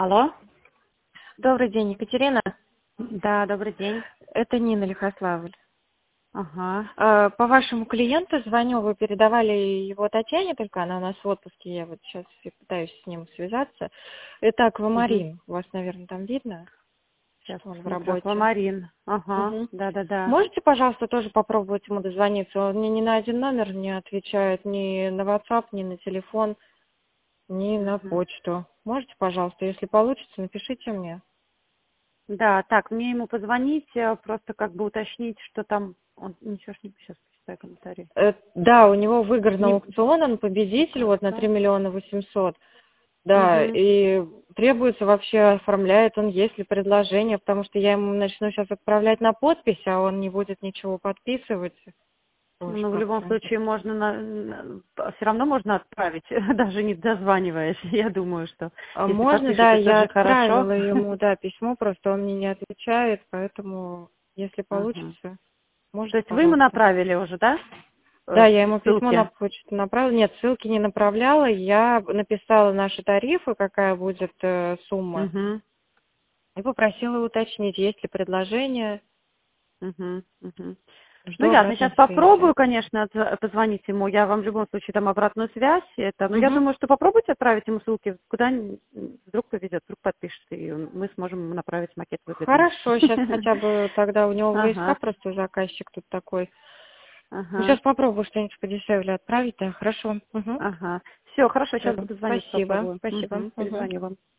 Алло. Добрый день, Екатерина. Да, добрый день. Это Нина Лихославль. Ага. По вашему клиенту звоню, вы передавали его Татьяне, только она у нас в отпуске, я вот сейчас пытаюсь с ним связаться. Это Угу. аквамарин, у вас, наверное, там видно, Сейчас что он в посмотрю. работе. Аквамарин. Ага. Мгм. Да-да-да. Можете, пожалуйста, тоже попробовать ему дозвониться? Он мне ни на один номер не отвечает, ни на WhatsApp, ни на телефон, ни на Мгм. почту. Можете, пожалуйста, если получится, напишите мне. Да, так, мне ему позвонить, просто как бы уточнить, что там... Он ничего ж не... Сейчас почитаю комментарий. Да, у него выигран Не... аукцион, он победитель, вот на 3 Пока. миллиона 800. Да, Угу. и требуется вообще, оформляет он, есть ли предложение, потому что я ему начну сейчас отправлять на подпись, а он не будет ничего подписывать. Тоже Ну, в любом как-то. случае можно... Все равно можно отправить, даже не дозваниваясь. Я думаю, что А если можно, да, подпишется, я же хорошо. отправила ему, да, письмо, просто он мне не отвечает, поэтому, если Ага. получится, То можете, есть вы ему пожалуйста. направили уже, да? Да, я ему письмо на Ссылки. почту направила. Нет, ссылки не направляла. Я написала наши тарифы, какая будет сумма, Угу. и попросила уточнить, есть ли предложение. Угу. Угу. Ну, Жду ясно. Сейчас обратной связи. попробую, конечно, позвонить ему. Я вам в любом случае дам обратную связь. Но я Мгм. думаю, что попробуйте отправить ему ссылки, куда вдруг повезет, вдруг подпишется, и мы сможем ему направить макет выгодный. Хорошо, сейчас хотя бы тогда у него ВСК Ага, просто заказчик тут такой. Ну, ага, сейчас попробую что-нибудь подешевле отправить, да, хорошо. Мгм. ага. Все, хорошо, сейчас Всё. буду звонить, Спасибо, попробую. спасибо. Угу, Мгм. перезвоню вам.